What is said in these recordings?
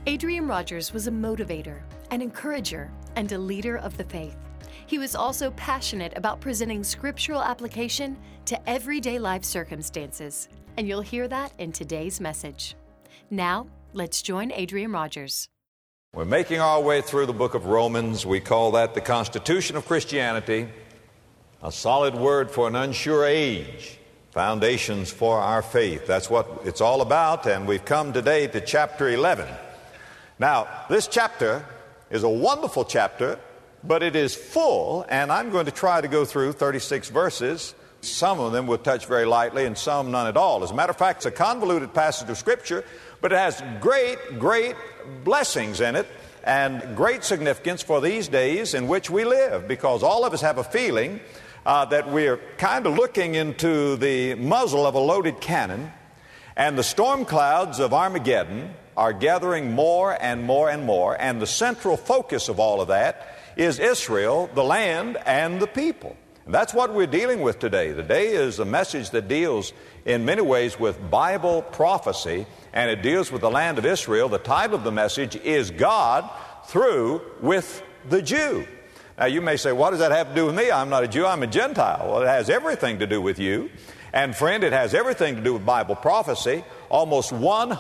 Adrian Rogers was a motivator, an encourager, and a leader of the faith. He was also passionate about presenting scriptural application to everyday life circumstances, and you'll hear that in today's message. Now, let's join Adrian Rogers. We're making our way through the book of Romans. We call that the Constitution of Christianity, a solid word for an unsure age, foundations for our faith. That's what it's all about, and we've come today to chapter 11. Now, this chapter is a wonderful chapter, but it is full, and I'm going to try to go through 36 verses. Some of them we'll touch very lightly, and some none at all. As a matter of fact, it's a convoluted passage of Scripture, but it has great blessings in it and great significance for these days in which we live, because all of us have a feeling that we're kind of looking into the muzzle of a loaded cannon, and the storm clouds of Armageddon are gathering more and more and more, and the central focus of all of that is Israel, the land, and the people. And that's what we're dealing with today. Today is a message that deals in many ways with Bible prophecy, and it deals with the land of Israel. The title of the message is God Through with the Jew. Now you may say, what does that have to do with me? I'm not a Jew, I'm a Gentile. Well, it has everything to do with you. And friend, it has everything to do with Bible prophecy. Almost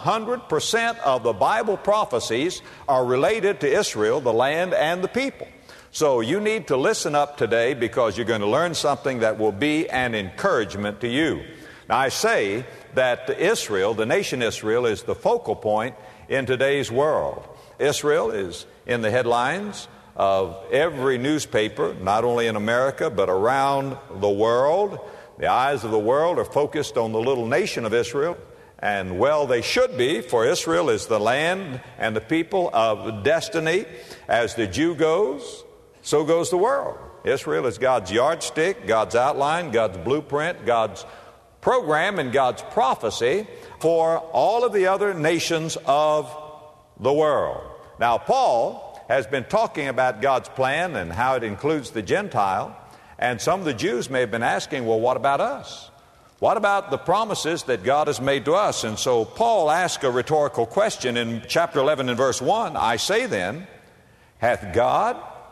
100% of the Bible prophecies are related to Israel, the land, and the people. So you need to listen up today, because you're going to learn something that will be an encouragement to you. Now I say that Israel, the nation Israel, is the focal point in today's world. Israel is in the headlines of every newspaper, not only in America, but around the world. The eyes of the world are focused on the little nation of Israel, and well, they should be, for Israel is the land and the people of destiny. As the Jew goes, so goes the world. Israel is God's yardstick, God's outline, God's blueprint, God's program, and God's prophecy for all of the other nations of the world. Now, Paul has been talking about God's plan and how it includes the Gentile. And some of the Jews may have been asking, well, what about us? What about the promises that God has made to us? And so Paul asked a rhetorical question in chapter 11 and verse 1. I say then, hath God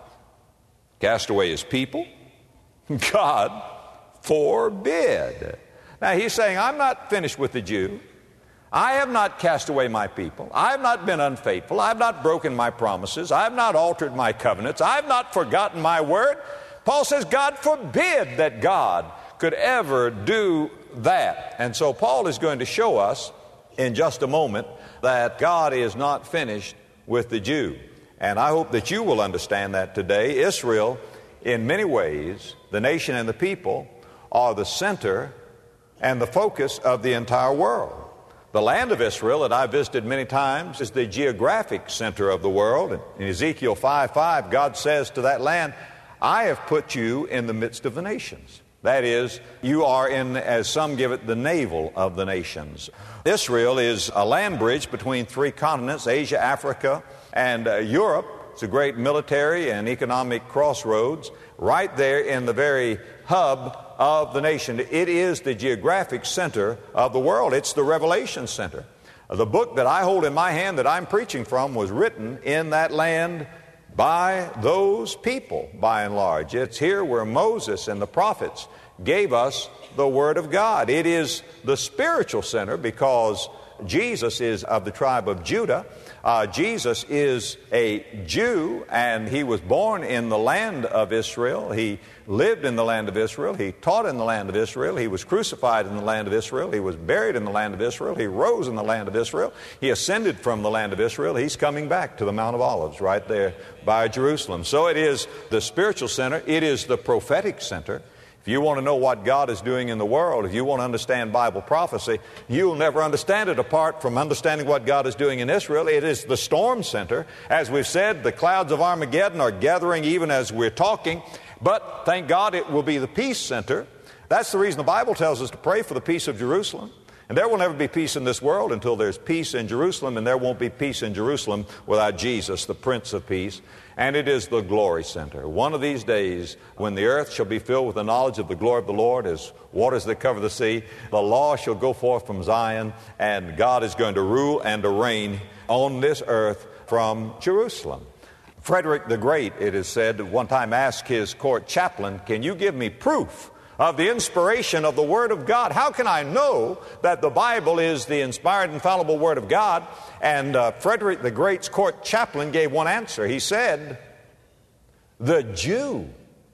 cast away his people? God forbid. Now he's saying, I'm not finished with the Jew. I have not cast away my people. I have not been unfaithful. I have not broken my promises. I have not altered my covenants. I have not forgotten my word. Paul says, God forbid that God could ever do that. And so Paul is going to show us in just a moment that God is not finished with the Jew. And I hope that you will understand that today. Israel, in many ways, the nation and the people, are the center and the focus of the entire world. The land of Israel that I visited many times is the geographic center of the world. In Ezekiel 5:5, God says to that land, I have put you in the midst of the nations. That is, you are in, as some give it, the navel of the nations. Israel is a land bridge between three continents, Asia, Africa, and Europe. It's a great military and economic crossroads right there in the very hub of the nation. It is the geographic center of the world. It's the Revelation Center. The book that I hold in my hand that I'm preaching from was written in that land by those people, by and large. It's here where Moses and the prophets gave us the Word of God. It is the spiritual center because Jesus is of the tribe of Judah. Jesus is a Jew, and he was born in the land of Israel. He lived in the land of Israel. He taught in the land of Israel. He was crucified in the land of Israel. He was buried in the land of Israel. He rose in the land of Israel. He ascended from the land of Israel. He's coming back to the Mount of Olives right there by Jerusalem. So it is the spiritual center. It is the prophetic center. If you want to know what God is doing in the world, if you want to understand Bible prophecy, you'll never understand it apart from understanding what God is doing in Israel. It is the storm center. As we've said, the clouds of Armageddon are gathering even as we're talking, but thank God it will be the peace center. That's the reason the Bible tells us to pray for the peace of Jerusalem. And there will never be peace in this world until there's peace in Jerusalem, and there won't be peace in Jerusalem without Jesus, the Prince of Peace. And it is the glory center. One of these days, when the earth shall be filled with the knowledge of the glory of the Lord as waters that cover the sea, the law shall go forth from Zion, and God is going to rule and to reign on this earth from Jerusalem. Frederick the Great, it is said, one time asked his court chaplain, "Can you give me proof of the inspiration of the Word of God? How can I know that the Bible is the inspired, infallible Word of God?" And Frederick the Great's court chaplain gave one answer. He said, "The Jew,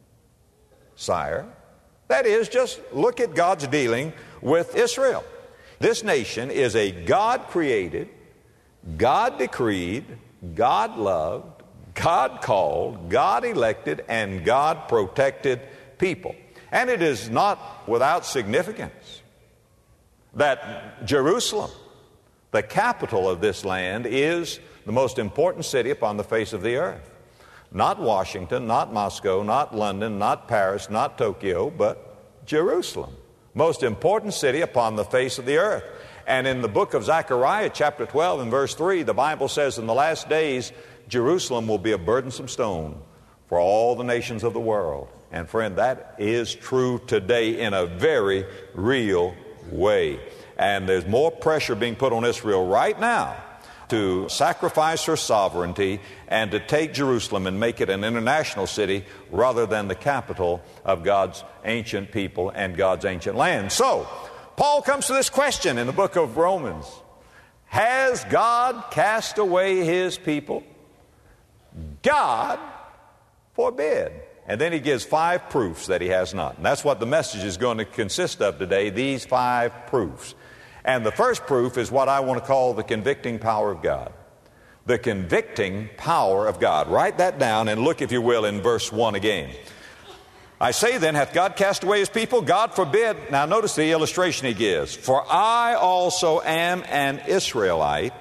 sire." That is, just look at God's dealing with Israel. This nation is a God-created, God-decreed, God-loved, God-called, God-elected, and God-protected people. And it is not without significance that Jerusalem, the capital of this land, is the most important city upon the face of the earth. Not Washington, not Moscow, not London, not Paris, not Tokyo, but Jerusalem. Most important city upon the face of the earth. And in the book of Zechariah, chapter 12 and verse 3, the Bible says, "In the last days, Jerusalem will be a burdensome stone for all the nations of the world." And friend, that is true today in a very real way. And there's more pressure being put on Israel right now to sacrifice her sovereignty and to take Jerusalem and make it an international city rather than the capital of God's ancient people and God's ancient land. So, Paul comes to this question in the book of Romans. Has God cast away his people? God forbid. And then he gives 5 proofs that he has not. And that's what the message is going to consist of today, these 5 proofs. And the first proof is what I want to call the convicting power of God. The convicting power of God. Write that down and look, if you will, in verse 1 again. "I say then, hath God cast away his people? God forbid." Now notice the illustration he gives. "For I also am an Israelite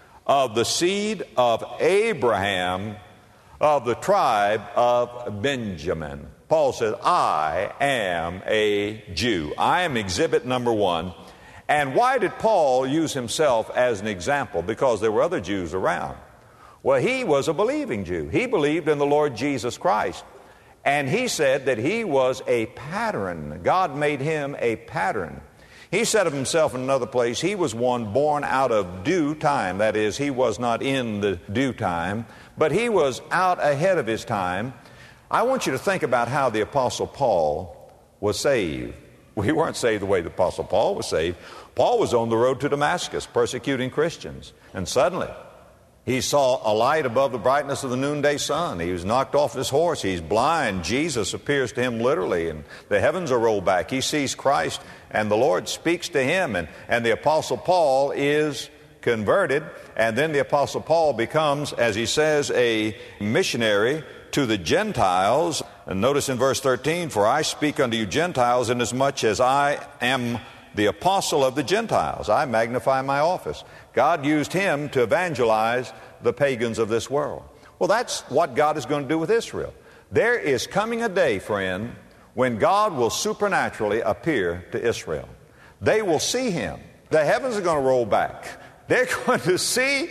of the seed of Abraham, of the tribe of Benjamin." Paul says, I am a Jew. I am exhibit number 1. And why did Paul use himself as an example? Because there were other Jews around. Well, he was a believing Jew. He believed in the Lord Jesus Christ. And he said that he was a pattern. God made him a pattern. He said of himself in another place, he was one born out of due time. That is, he was not in the due time, but he was out ahead of his time. I want you to think about how the Apostle Paul was saved. We weren't saved the way the Apostle Paul was saved. Paul was on the road to Damascus persecuting Christians. And suddenly, he saw a light above the brightness of the noonday sun. He was knocked off his horse. He's blind. Jesus appears to him literally, and the heavens are rolled back. He sees Christ, and the Lord speaks to him. And the Apostle Paul is converted. And then the Apostle Paul becomes, as he says, a missionary to the Gentiles. And notice in verse 13, "For I speak unto you Gentiles, inasmuch as I am the apostle of the Gentiles." I magnify my office. God used him to evangelize the pagans of this world. Well, that's what God is going to do with Israel. There is coming a day, friend, when God will supernaturally appear to Israel. They will see him. The heavens are going to roll back. They're going to see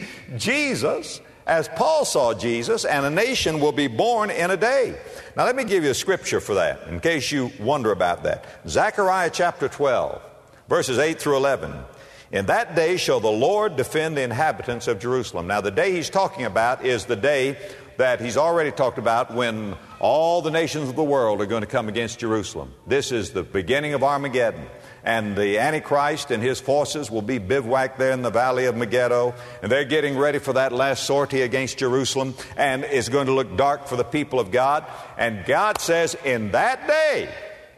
Jesus as Paul saw Jesus, and a nation will be born in a day. Now let me give you a scripture for that, in case you wonder about that. Zechariah chapter 12, verses 8 through 11. "In that day shall the Lord defend the inhabitants of Jerusalem." Now the day he's talking about is the day that he's already talked about, when all the nations of the world are going to come against Jerusalem. This is the beginning of Armageddon. And the Antichrist and his forces will be bivouacked there in the valley of Megiddo. And they're getting ready for that last sortie against Jerusalem. And it's going to look dark for the people of God. And God says, in that day,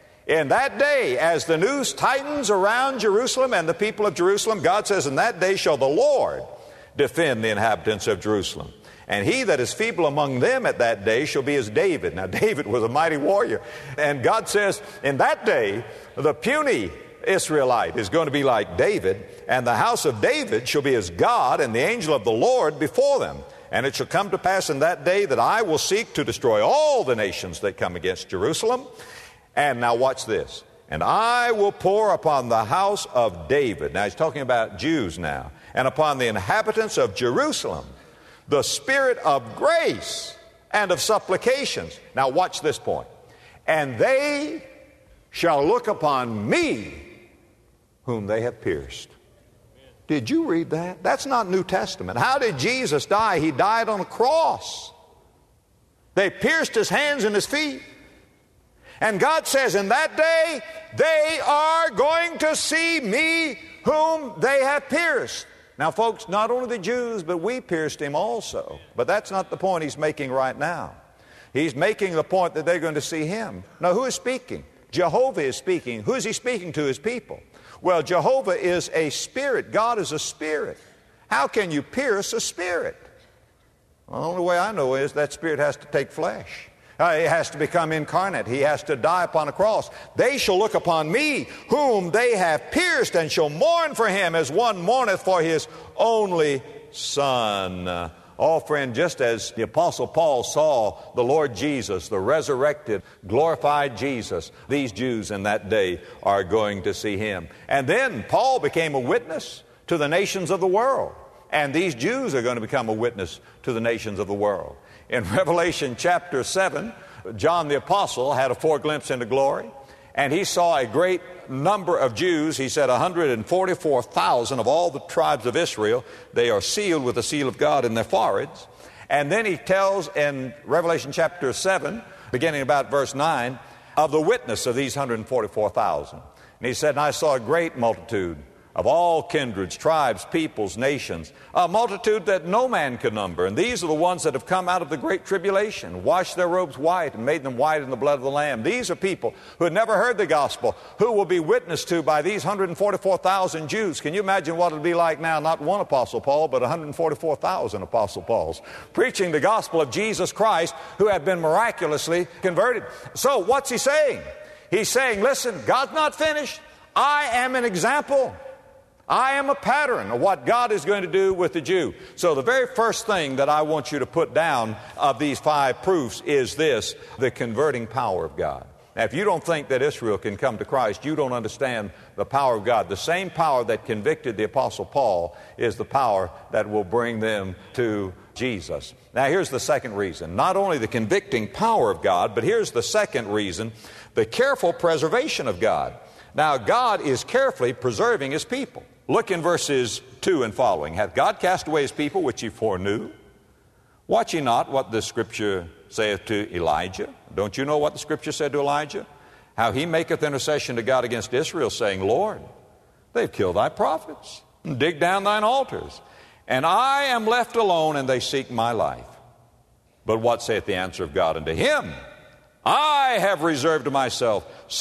as the news tightens around Jerusalem and the people of Jerusalem, God says, in that day shall the Lord defend the inhabitants of Jerusalem. And he that is feeble among them at that day shall be as David. Now, David was a mighty warrior. And God says, in that day, the puny Israelite is going to be like David, and the house of David shall be as God, and the angel of the Lord before them. And it shall come to pass in that day that I will seek to destroy all the nations that come against Jerusalem. And now watch this. And I will pour upon the house of David. Now he's talking about Jews now. And upon the inhabitants of Jerusalem, the spirit of grace and of supplications. Now watch this point. And they shall look upon me, whom they have pierced. Did you read that? That's not New Testament. How did Jesus die? He died on a cross. They pierced his hands and his feet. And God says, in that day, they are going to see me whom they have pierced. Now, folks, not only the Jews, but we pierced him also. But that's not the point he's making right now. He's making the point that they're going to see him. Now, who is speaking? Jehovah is speaking. Who is he speaking to? His people. Well, Jehovah is a spirit. God is a spirit. How can you pierce a spirit? Well, the only way I know is that spirit has to take flesh. He has to become incarnate. He has to die upon a cross. They shall look upon me, whom they have pierced, and shall mourn for him as one mourneth for his only son. Oh, friend, just as the Apostle Paul saw the Lord Jesus, the resurrected, glorified Jesus, these Jews in that day are going to see him. And then Paul became a witness to the nations of the world. And these Jews are going to become a witness to the nations of the world. In Revelation chapter 7, John the Apostle had a foreglimpse into glory, and he saw a great number of Jews. He said 144,000 of all the tribes of Israel. They are sealed with the seal of God in their foreheads. And then he tells in Revelation chapter 7, beginning about verse 9, of the witness of these 144,000. And he said, and I saw a great multitude of all kindreds, tribes, peoples, nations, a multitude that no man could number. And these are the ones that have come out of the great tribulation, washed their robes white and made them white in the blood of the Lamb. These are people who had never heard the gospel, who will be witnessed to by these 144,000 Jews. Can you imagine what it would be like now? Not one Apostle Paul, but 144,000 Apostle Pauls, preaching the gospel of Jesus Christ, who have been miraculously converted. So what's he saying? He's saying, listen, God's not finished. I am an example. I am a pattern of what God is going to do with the Jew. So the very first thing that I want you to put down of these 5 proofs is this: the converting power of God. Now, if you don't think that Israel can come to Christ, you don't understand the power of God. The same power that convicted the Apostle Paul is the power that will bring them to Jesus. Now, here's the second reason. Not only the convicting power of God, but here's the second reason: the careful preservation of God. Now, God is carefully preserving his people. Look in verses 2 and following. Hath God cast away his people which he foreknew? Watch ye not what the Scripture saith to Elijah? Don't you know what the Scripture said to Elijah? How he maketh intercession to God against Israel, saying, Lord, they've killed thy prophets, and digged down thine altars, and I am left alone, and they seek my life. But what saith the answer of God unto him? I have reserved to myself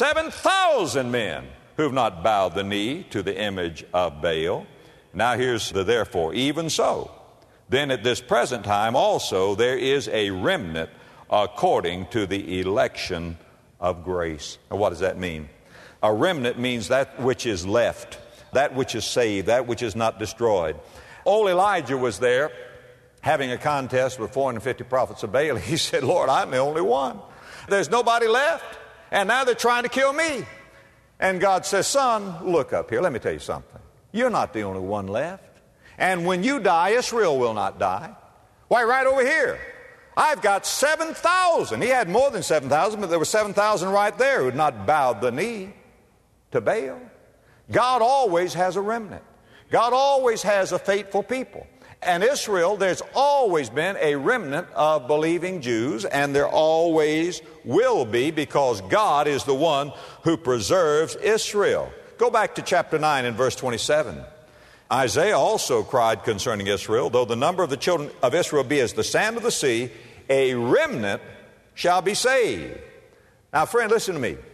7,000 men who have not bowed the knee to the image of Baal. Now here's the therefore. Even so, then at this present time also there is a remnant according to the election of grace. Now what does that mean? A remnant means that which is left, that which is saved, that which is not destroyed. Old Elijah was there having a contest with 450 prophets of Baal. He said, Lord, I'm the only one. There's nobody left, and now they're trying to kill me. And God says, son, look up here. Let me tell you something. You're not the only one left. And when you die, Israel will not die. Why, right over here. I've got 7,000. He had more than 7,000, but there were 7,000 right there who had not bowed the knee to Baal. God always has a remnant. God always has a faithful people. And Israel, there's always been a remnant of believing Jews, and there always will be, because God is the one who preserves Israel. Go back to chapter 9 and verse 27. Isaiah also cried concerning Israel, though the number of the children of Israel be as the sand of the sea, a remnant shall be saved. Now, friend, listen to me.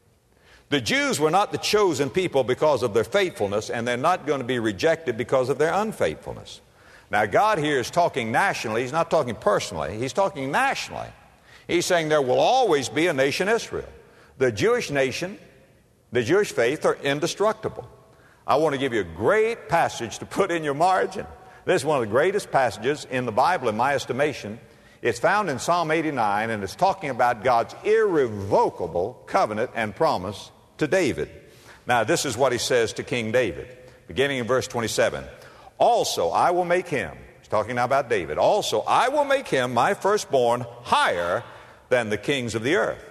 The Jews were not the chosen people because of their faithfulness, and they're not going to be rejected because of their unfaithfulness. Now, God here is talking nationally. He's not talking personally. He's talking nationally. He's saying there will always be a nation Israel. The Jewish nation, the Jewish faith are indestructible. I want to give you a great passage to put in your margin. This is one of the greatest passages in the Bible, in my estimation. It's found in Psalm 89, and it's talking about God's irrevocable covenant and promise to David. Now, this is what he says to King David, beginning in verse 27. Also, I will make him, he's talking now about David, also, I will make him, my firstborn, higher than the kings of the earth.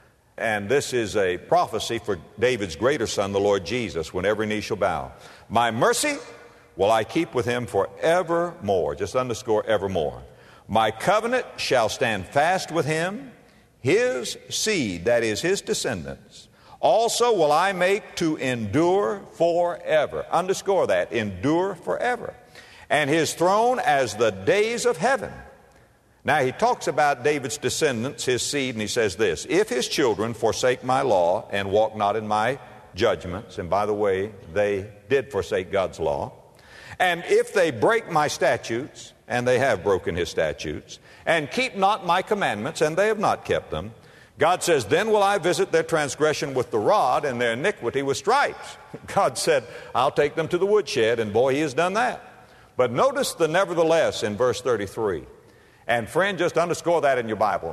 And this is a prophecy for David's greater son, the Lord Jesus, when every knee shall bow. My mercy will I keep with him forevermore. Just underscore evermore. My covenant shall stand fast with him, his seed, that is his descendants, also will I make to endure forever. Underscore that, endure forever. And his throne as the days of heaven. Now he talks about David's descendants, his seed, and he says this: if his children forsake my law and walk not in my judgments, and by the way, they did forsake God's law, and if they break my statutes, and they have broken his statutes, and keep not my commandments, and they have not kept them, God says, then will I visit their transgression with the rod and their iniquity with stripes. God said, I'll take them to the woodshed, and boy, he has done that. But notice the nevertheless in verse 33. And friend, just underscore that in your Bible.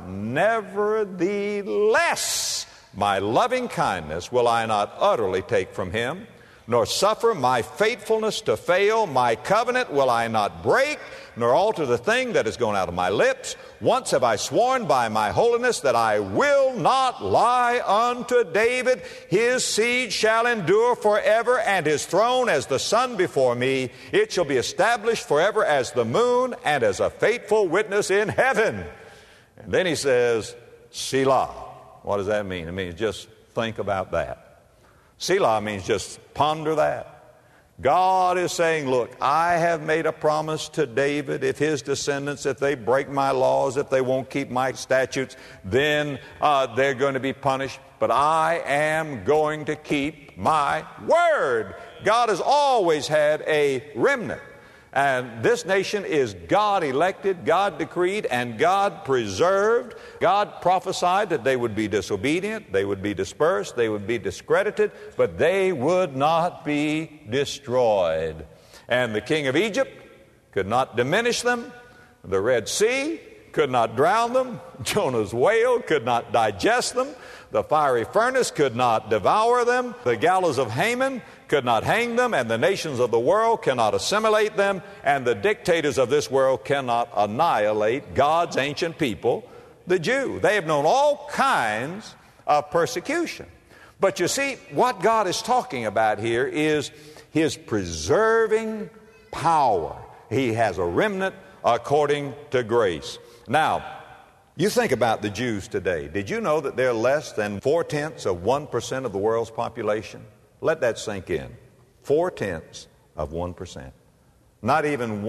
Nevertheless, my loving kindness will I not utterly take from him, nor suffer my faithfulness to fail. My covenant will I not break, nor alter the thing that has gone out of my lips. Once have I sworn by my holiness that I will not lie unto David. His seed shall endure forever, and his throne as the sun before me. It shall be established forever as the moon, and as a faithful witness in heaven. And then he says, Selah. What does that mean? It means just think about that. Selah means just ponder that. God is saying, look, I have made a promise to David. If his descendants, if they break my laws, if they won't keep my statutes, then they're going to be punished. But I am going to keep my word. God has always had a remnant. And this nation is God elected, God decreed, and God preserved. God prophesied that they would be disobedient, they would be dispersed, they would be discredited, but they would not be destroyed. And the king of Egypt could not diminish them. The Red Sea could not drown them. Jonah's whale could not digest them. The fiery furnace could not devour them. The gallows of Haman could not hang them, and the nations of the world cannot assimilate them, and the dictators of this world cannot annihilate God's ancient people, the Jew. They have known all kinds of persecution. But you see, what God is talking about here is his preserving power. He has a remnant according to grace. Now, you think about the Jews today. Did you know that they're less than 0.4% of the world's population? Let that sink in. 0.4%. Not even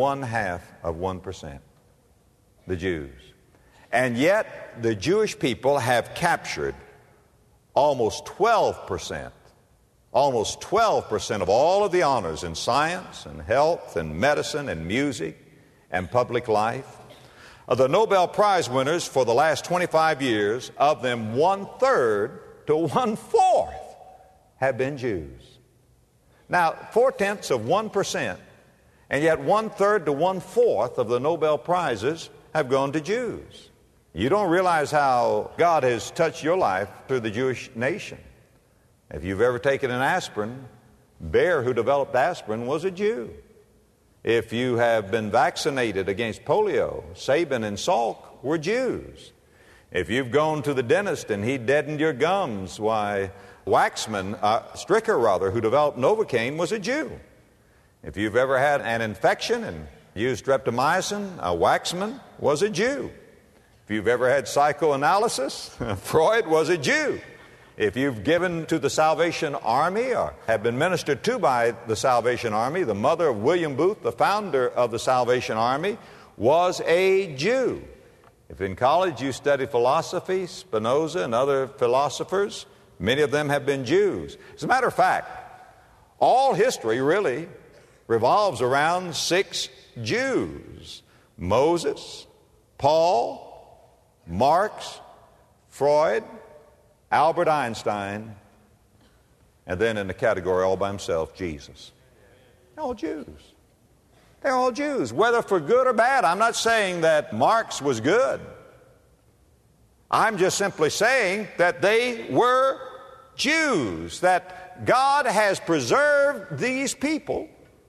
1/2%. The Jews. And yet, the Jewish people have captured almost 12%. Almost 12% of all of the honors in science and health and medicine and music and public life. Of the Nobel Prize winners for the last 25 years, of them 1/3 to 1/4 have been Jews. Now, 0.4%, and yet 1/3 to 1/4 of the Nobel Prizes have gone to Jews. You don't realize how God has touched your life through the Jewish nation. If you've ever taken an aspirin, Bayer, who developed aspirin, was a Jew. If you have been vaccinated against polio, Sabin and Salk were Jews. If you've gone to the dentist and he deadened your gums, why, Stricker, who developed Novocaine, was a Jew. If you've ever had an infection and used streptomycin, Waxman was a Jew. If you've ever had psychoanalysis, Freud was a Jew. If you've given to the Salvation Army or have been ministered to by the Salvation Army, the mother of William Booth, the founder of the Salvation Army, was a Jew. If in college you studied philosophy, Spinoza and other philosophers, many of them have been Jews. As a matter of fact, all history really revolves around 6 Jews: Moses, Paul, Marx, Freud, Albert Einstein, and then in the category all by himself, Jesus. They're all Jews. They're all Jews, whether for good or bad. I'm not saying that Marx was good. I'm just simply saying that they were Jews, that God has preserved these people.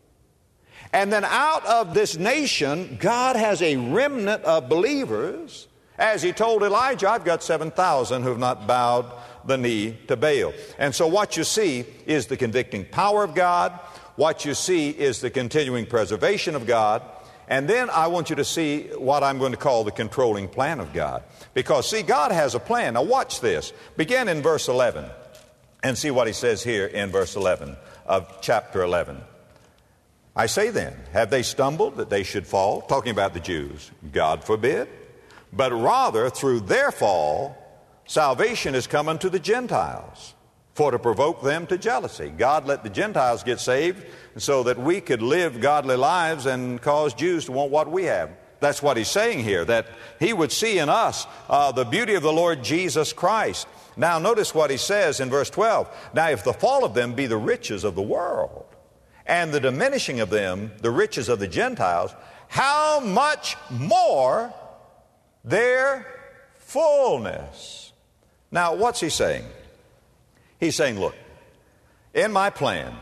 And then out of this nation, God has a remnant of believers. As he told Elijah, I've got 7,000 who have not bowed the knee to Baal. And so what you see is the convicting power of God. what you see is the continuing preservation of God. And then I want you to see what I'm going to call the controlling plan of God. Because, see, God has a plan. Now watch this. Begin in verse 11 and see what he says here in verse 11 of chapter 11. I say then, have they stumbled that they should fall? Talking about the Jews. God forbid. But rather, through their fall, salvation is come unto the Gentiles, for to provoke them to jealousy. God let the Gentiles get saved so that we could live godly lives and cause Jews to want what we have. That's what he's saying here, that he would see in us the beauty of the Lord Jesus Christ. Now notice what he says in verse 12. Now if the fall of them be the riches of the world, and the diminishing of them the riches of the Gentiles, how much more their fullness. Now what's he saying? He's saying, look, in my plan,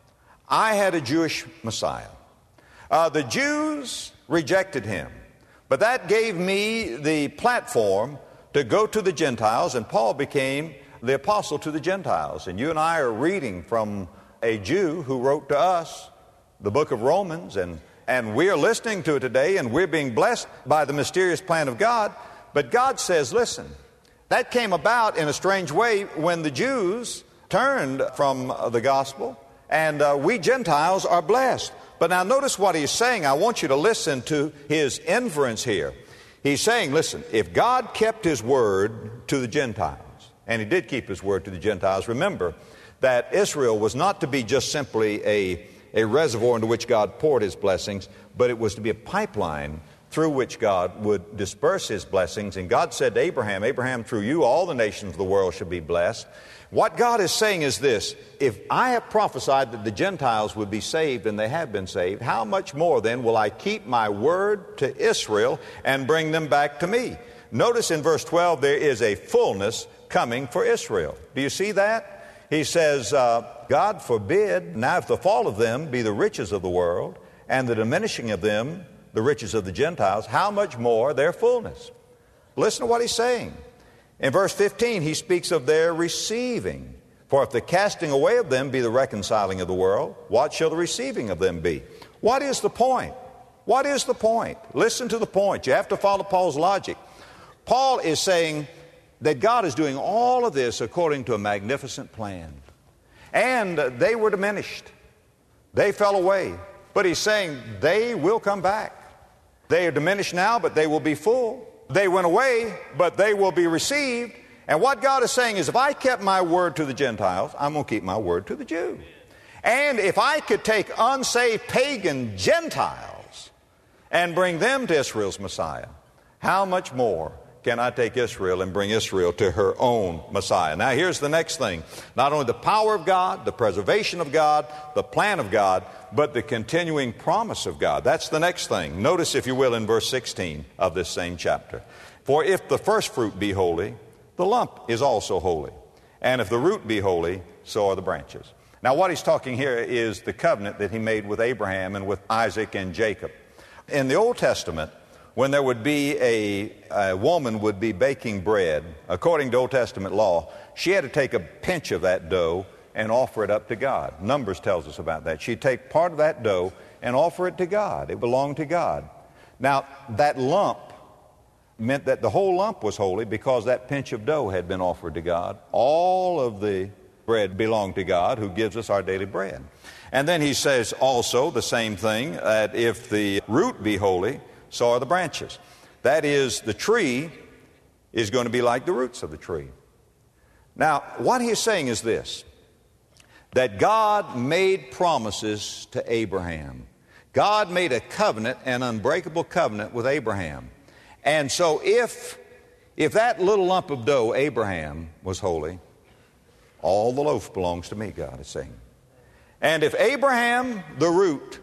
I had a Jewish Messiah. The Jews rejected him, but that gave me the platform to go to the Gentiles, and Paul became the apostle to the Gentiles. And you and I are reading from a Jew who wrote to us the book of Romans, and we are listening to it today, and we're being blessed by the mysterious plan of God. But God says, listen, that came about in a strange way when the Jews turned from the gospel, and we Gentiles are blessed. But now notice what he's saying. I want you to listen to his inference here. He's saying, listen, if God kept his word to the Gentiles, and he did keep his word to the Gentiles, remember that Israel was not to be just simply a reservoir into which God poured his blessings, but it was to be a pipeline through which God would disperse his blessings. And God said to Abraham, Abraham, through you all the nations of the world should be blessed. What God is saying is this: if I have prophesied that the Gentiles would be saved, and they have been saved, how much more then will I keep my word to Israel and bring them back to me? Notice in verse 12 there is a fullness coming for Israel. Do you see that? He says, God forbid, now if the fall of them be the riches of the world, and the diminishing of them the riches of the Gentiles, how much more their fullness? Listen to what he's saying. In verse 15, he speaks of their receiving. For if the casting away of them be the reconciling of the world, what shall the receiving of them be? What is the point? What is the point? Listen to the point. You have to follow Paul's logic. Paul is saying that God is doing all of this according to a magnificent plan. And they were diminished. They fell away. But he's saying they will come back. They are diminished now, but they will be full. They went away, but they will be received. And what God is saying is, if I kept my word to the Gentiles, I'm going to keep my word to the Jew. And if I could take unsaved pagan Gentiles and bring them to Israel's Messiah, how much more can I take Israel and bring Israel to her own Messiah? Now here's the next thing. Not only the power of God, the preservation of God, the plan of God, but the continuing promise of God. That's the next thing. Notice, if you will, in verse 16 of this same chapter. For if the first fruit be holy, the lump is also holy. And if the root be holy, so are the branches. Now what he's talking here is the covenant that he made with Abraham and with Isaac and Jacob. In the Old Testament, when there would be a woman would be baking bread, according to Old Testament law, she had to take a pinch of that dough and offer it up to God. Numbers tells us about that. She'd take part of that dough and offer it to God. It belonged to God. Now, that lump meant that the whole lump was holy because that pinch of dough had been offered to God. All of the bread belonged to God, who gives us our daily bread. And then he says also the same thing, that if the root be holy, so are the branches. That is, the tree is going to be like the roots of the tree. Now, what he's saying is this, that God made promises to Abraham. God made a covenant, an unbreakable covenant with Abraham. And so if that little lump of dough, Abraham, was holy, all the loaf belongs to me, God is saying. And if Abraham, the root,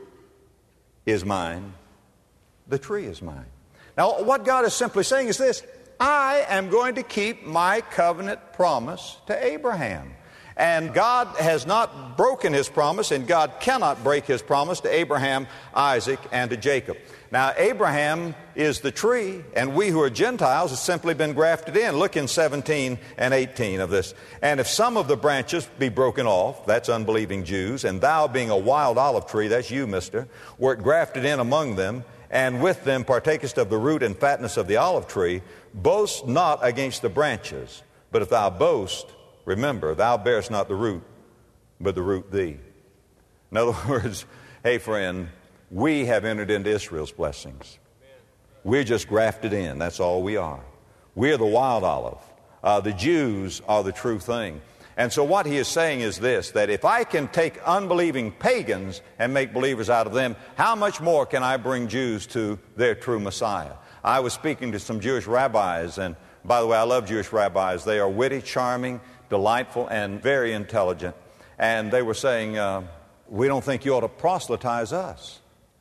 is mine, the tree is mine. Now, what God is simply saying is this: I am going to keep my covenant promise to Abraham. And God has not broken his promise, and God cannot break his promise to Abraham, Isaac, and to Jacob. Now, Abraham is the tree, and we who are Gentiles have simply been grafted in. Look in 17 and 18 of this. And if some of the branches be broken off, that's unbelieving Jews, and thou being a wild olive tree, that's you, mister, wert grafted in among them, and with them partakest of the root and fatness of the olive tree, boast not against the branches. But if thou boast, remember, thou bearest not the root, but the root thee. In other words, hey friend, we have entered into Israel's blessings. We're just grafted in. That's all we are. We're the wild olive. The Jews are the true thing. And so what he is saying is this, that if I can take unbelieving pagans and make believers out of them, how much more can I bring Jews to their true Messiah? I was speaking to some Jewish rabbis, and by the way, I love Jewish rabbis. They are witty, charming, delightful, and very intelligent. And they were saying, we don't think you ought to proselytize us.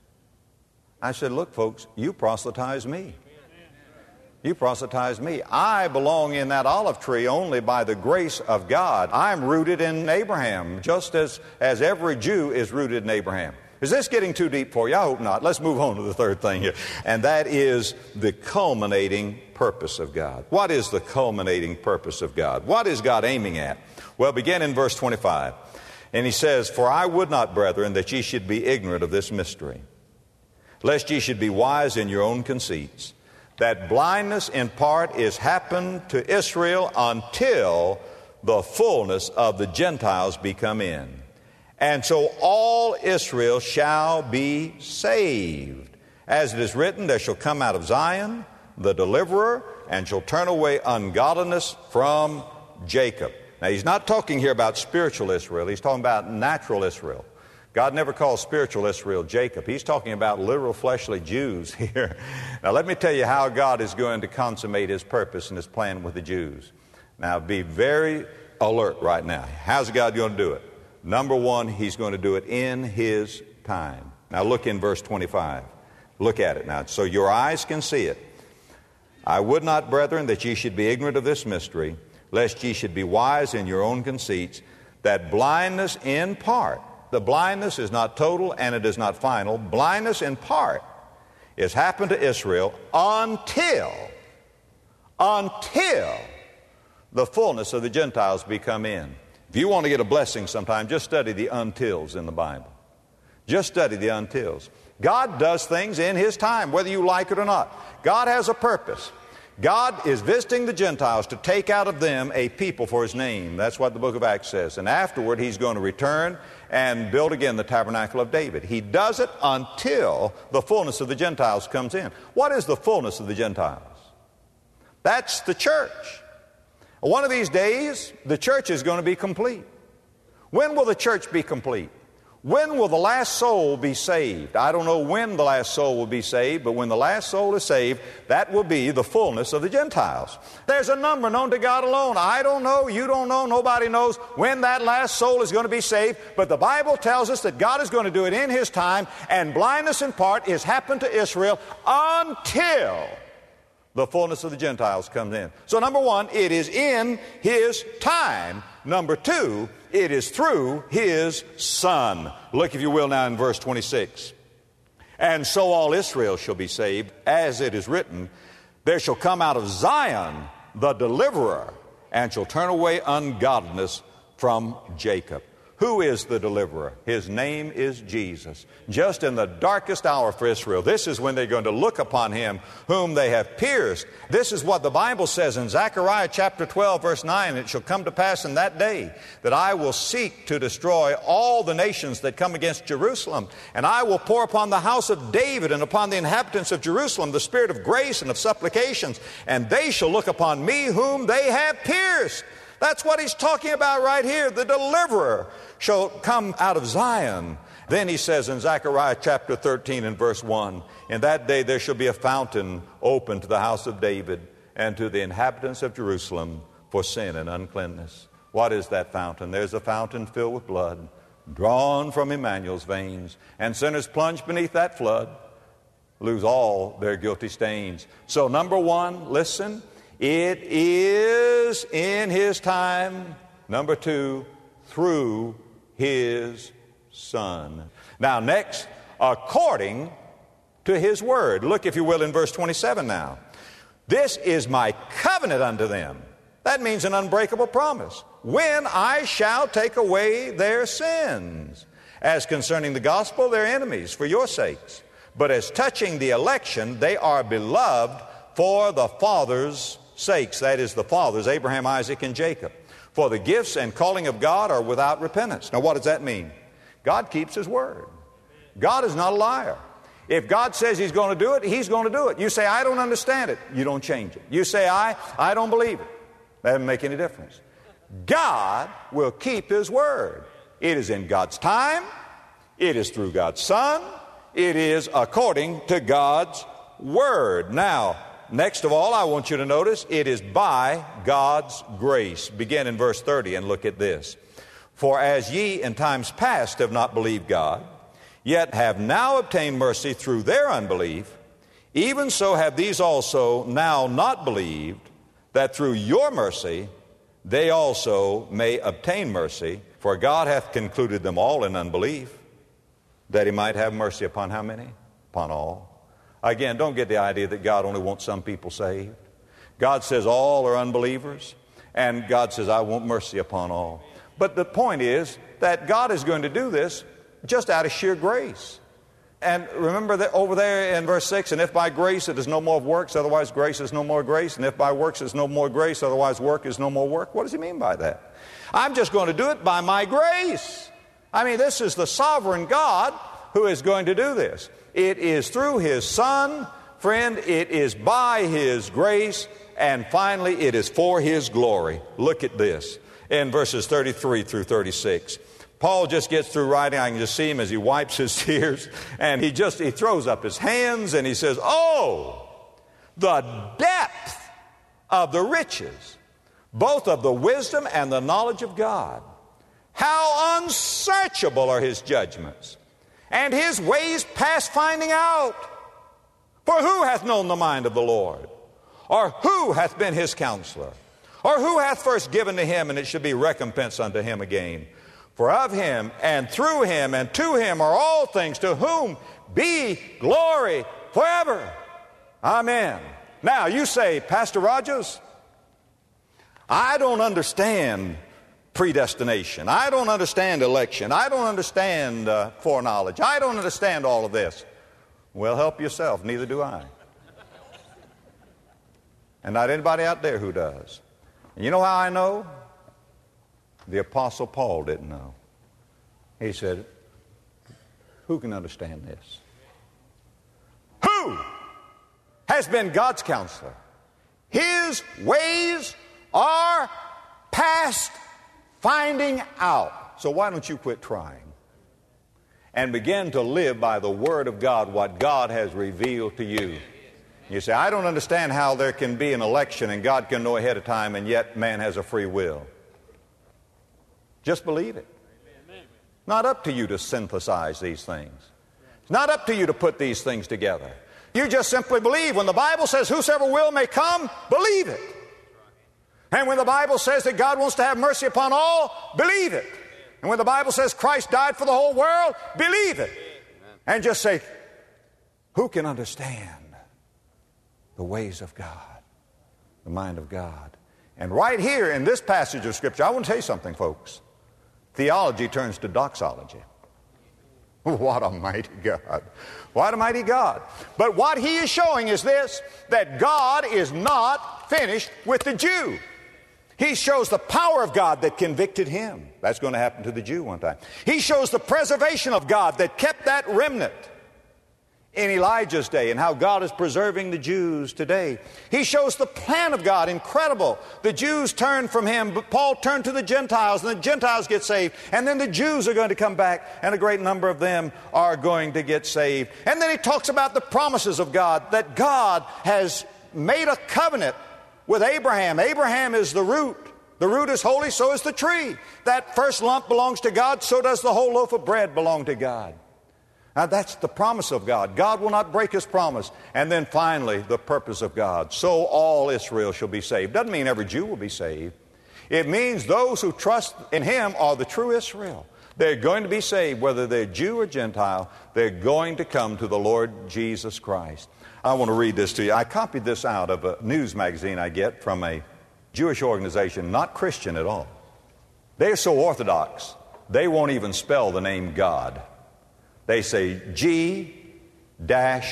I said, look, folks, you proselytize me. You proselytize me. I belong in that olive tree only by the grace of God. I'm rooted in Abraham, just as every Jew is rooted in Abraham. Is this getting too deep for you? I hope not. Let's move on to the third thing here. And that is the culminating purpose of God. What is the culminating purpose of God? What is God aiming at? Well, begin in verse 25. And he says, For I would not, brethren, that ye should be ignorant of this mystery, lest ye should be wise in your own conceits, that blindness in part is happened to Israel until the fullness of the Gentiles be come in. And so all Israel shall be saved. As it is written, there shall come out of Zion the deliverer, and shall turn away ungodliness from Jacob. Now, he's not talking here about spiritual Israel. He's talking about natural Israel. God never calls spiritual Israel Jacob. He's talking about literal fleshly Jews here. Now, let me tell you how God is going to consummate his purpose and his plan with the Jews. Now, be very alert right now. How's God going to do it? Number one, he's going to do it in his time. Now, look in verse 25. Look at it now, so your eyes can see it. I would not, brethren, that ye should be ignorant of this mystery, lest ye should be wise in your own conceits, that blindness in part, the blindness is not total and it is not final, blindness in part is happened to Israel until the fullness of the Gentiles be come in. If you want to get a blessing sometime, just study the untils in the Bible. Just study the untils. God does things in his time, whether you like it or not. God has a purpose. God is visiting the Gentiles to take out of them a people for his name. That's what the book of Acts says. And afterward, he's going to return and build again the tabernacle of David. He does it until the fullness of the Gentiles comes in. What is the fullness of the Gentiles? That's the church. One of these days, the church is going to be complete. When will the church be complete? When will the last soul be saved? I don't know when the last soul will be saved, but when the last soul is saved, that will be the fullness of the Gentiles. There's a number known to God alone. I don't know, you don't know, nobody knows when that last soul is going to be saved, but the Bible tells us that God is going to do it in his time, and blindness in part is happened to Israel until the fullness of the Gentiles comes in. So number one, it is in his time. Number two, it is through his Son. Look, if you will, now in verse 26. And so all Israel shall be saved, as it is written, there shall come out of Zion the deliverer, and shall turn away ungodliness from Jacob. Who is the deliverer? His name is Jesus. Just in the darkest hour for Israel, this is when they're going to look upon him whom they have pierced. This is what the Bible says in Zechariah chapter 12, verse 9. It shall come to pass in that day that I will seek to destroy all the nations that come against Jerusalem. And I will pour upon the house of David and upon the inhabitants of Jerusalem the spirit of grace and of supplications. And they shall look upon me whom they have pierced. That's what he's talking about right here. The deliverer shall come out of Zion. Then he says in Zechariah chapter 13 and verse 1, in that day there shall be a fountain open to the house of David and to the inhabitants of Jerusalem for sin and uncleanness. What is that fountain? There's a fountain filled with blood, drawn from Emmanuel's veins, and sinners plunge beneath that flood, lose all their guilty stains. So number one, listen, it is in his time. Number two, through His Son. Now next, according to His Word. Look, if you will, in verse 27 now. This is my covenant unto them. That means an unbreakable promise. When I shall take away their sins. As concerning the gospel, they're enemies for your sakes. But as touching the election, they are beloved for the fathers' sakes. That is, the fathers, Abraham, Isaac, and Jacob. For the gifts and calling of God are without repentance. Now what does that mean? God keeps His word. God is not a liar. If God says He's going to do it, He's going to do it. You say, I don't understand it. You don't change it. You say, I don't believe it. That doesn't make any difference. God will keep His word. It is in God's time. It is through God's Son. It is according to God's word. Now, next of all, I want you to notice it is by God's grace. Begin in verse 30 and look at this. For as ye in times past have not believed God, yet have now obtained mercy through their unbelief, even so have these also now not believed, that through your mercy they also may obtain mercy. For God hath concluded them all in unbelief, that He might have mercy upon how many? Upon all. Again, don't get the idea that God only wants some people saved. God says all are unbelievers, and God says, I want mercy upon all. But the point is that God is going to do this just out of sheer grace. And remember that over there in verse 6, and if by grace it is no more of works, otherwise grace is no more grace, and if by works it is no more grace, otherwise work is no more work. What does He mean by that? I'm just going to do it by my grace. I mean, this is the sovereign God who is going to do this. It is through His Son, friend, it is by His grace, and finally it is for His glory. Look at this in verses 33 through 36. Paul just gets through writing. I can just see him as he wipes his tears, and he throws up his hands and he says, oh, the depth of the riches, both of the wisdom and the knowledge of God. How unsearchable are His judgments, and His ways past finding out. For who hath known the mind of the Lord? Or who hath been His counselor? Or who hath first given to Him, and it should be recompense unto Him again? For of Him, and through Him, and to Him are all things, to whom be glory forever. Amen. Now, you say, Pastor Rogers, I don't understand predestination. I don't understand election. I don't understand foreknowledge. I don't understand all of this. Well, help yourself. Neither do I. And not anybody out there who does. And you know how I know? The Apostle Paul didn't know. He said, who can understand this? Who has been God's counselor? His ways are past finding out. So why don't you quit trying and begin to live by the Word of God, what God has revealed to you? You say, I don't understand how there can be an election and God can know ahead of time, and yet man has a free will. Just believe it. It's not up to you to synthesize these things. It's not up to you to put these things together. You just simply believe. When the Bible says whosoever will may come, believe it. And when the Bible says that God wants to have mercy upon all, believe it. And when the Bible says Christ died for the whole world, believe it. And just say, who can understand the ways of God, the mind of God? And right here in this passage of Scripture, I want to tell you something, folks. Theology turns to doxology. What a mighty God. What a mighty God. But what he is showing is this, that God is not finished with the Jew. He shows the power of God that convicted him. That's going to happen to the Jew one time. He shows the preservation of God that kept that remnant in Elijah's day, and how God is preserving the Jews today. He shows the plan of God, incredible. The Jews turned from him, but Paul turned to the Gentiles, and the Gentiles get saved, and then the Jews are going to come back, and a great number of them are going to get saved. And then he talks about the promises of God, that God has made a covenant with Abraham. Abraham is the root. The root is holy, so is the tree. That first lump belongs to God, so does the whole loaf of bread belong to God. Now that's the promise of God. God will not break His promise. And then finally, the purpose of God. So all Israel shall be saved. Doesn't mean every Jew will be saved. It means those who trust in Him are the true Israel. They're going to be saved, whether they're Jew or Gentile. They're going to come to the Lord Jesus Christ. I want to read this to you. I copied this out of a news magazine I get from a Jewish organization, not Christian at all. They're so orthodox, they won't even spell the name God. They say G-D.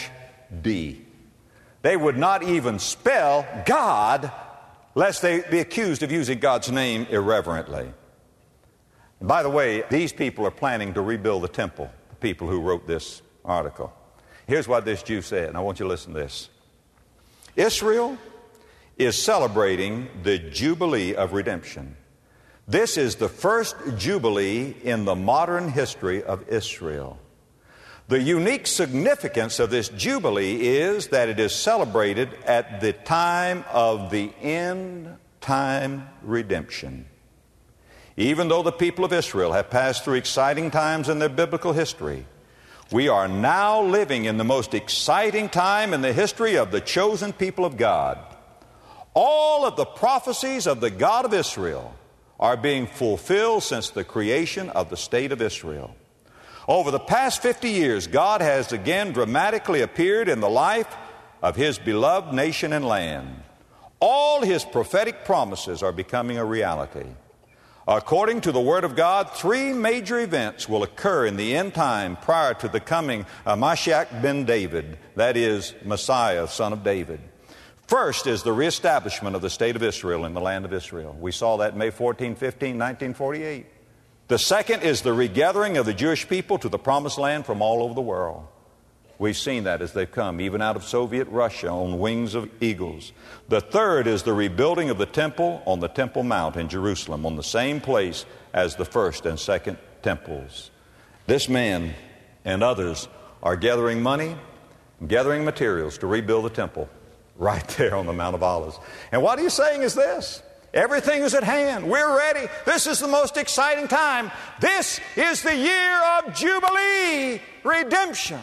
They would not even spell God lest they be accused of using God's name irreverently. And by the way, these people are planning to rebuild the temple, the people who wrote this article. Here's what this Jew said, and I want you to listen to this. Israel is celebrating the Jubilee of Redemption. This is the first Jubilee in the modern history of Israel. The unique significance of this Jubilee is that it is celebrated at the time of the end-time redemption. Even though the people of Israel have passed through exciting times in their biblical history, we are now living in the most exciting time in the history of the chosen people of God. All of the prophecies of the God of Israel are being fulfilled since the creation of the state of Israel. Over the past 50 years, God has again dramatically appeared in the life of His beloved nation and land. All His prophetic promises are becoming a reality. According to the Word of God, 3 major events will occur in the end time prior to the coming of Mashiach ben David, that is, Messiah, son of David. First is the reestablishment of the state of Israel in the land of Israel. We saw that May 14, 15, 1948. The second is the regathering of the Jewish people to the promised land from all over the world. We've seen that as they've come, even out of Soviet Russia, on wings of eagles. The third is the rebuilding of the temple on the Temple Mount in Jerusalem, on the same place as the first and second temples. This man and others are gathering money, gathering materials to rebuild the temple right there on the Mount of Olives. And what he's saying is this: everything is at hand. We're ready. This is the most exciting time. This is the year of Jubilee, redemption.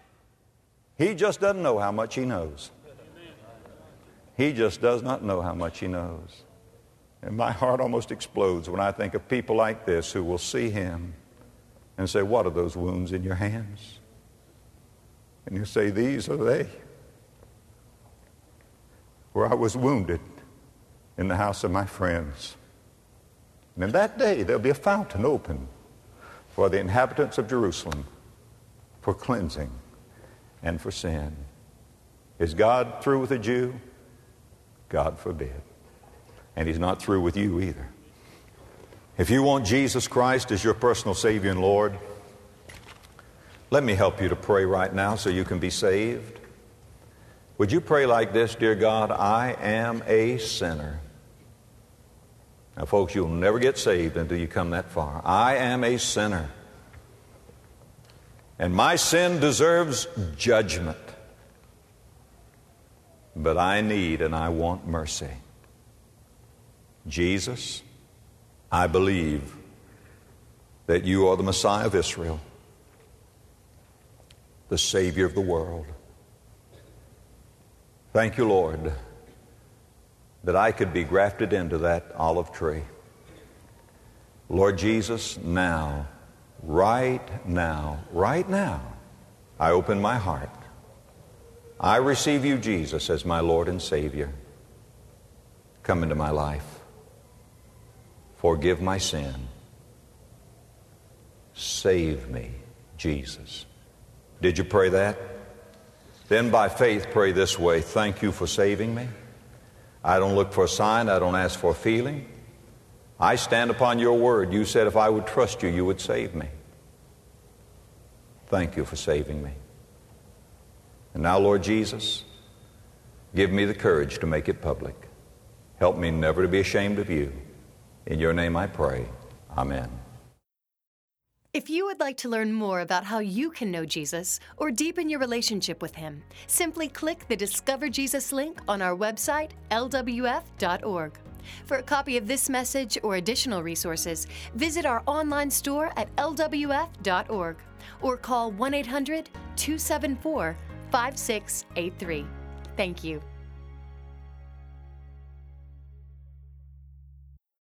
He just doesn't know how much he knows. He just does not know how much he knows. And my heart almost explodes when I think of people like this who will see him and say, "What are those wounds in your hands?" And you say, "These are they, where I was wounded in the house of my friends." And in that day there'll be a fountain open for the inhabitants of Jerusalem for cleansing and for sin. Is God through with a Jew? God forbid. And He's not through with you either. If you want Jesus Christ as your personal Savior and Lord, let me help you to pray right now so you can be saved. Would you pray like this? Dear God, I am a sinner. Now, folks, you'll never get saved until you come that far. I am a sinner. And my sin deserves judgment. But I need and I want mercy. Jesus, I believe that you are the Messiah of Israel, the Savior of the world. Thank you, Lord, that I could be grafted into that olive tree. Lord Jesus, now, right now, I open my heart. I receive you, Jesus, as my Lord and Savior. Come into my life. Forgive my sin. Save me, Jesus. Did you pray that? Then by faith pray this way: thank you for saving me. I don't look for a sign. I don't ask for a feeling. I stand upon your word. You said if I would trust you, you would save me. Thank you for saving me. And now, Lord Jesus, give me the courage to make it public. Help me never to be ashamed of you. In your name I pray. Amen. If you would like to learn more about how you can know Jesus or deepen your relationship with Him, simply click the Discover Jesus link on our website, lwf.org. For a copy of this message or additional resources, visit our online store at lwf.org or call 1-800-274-5683. Thank you.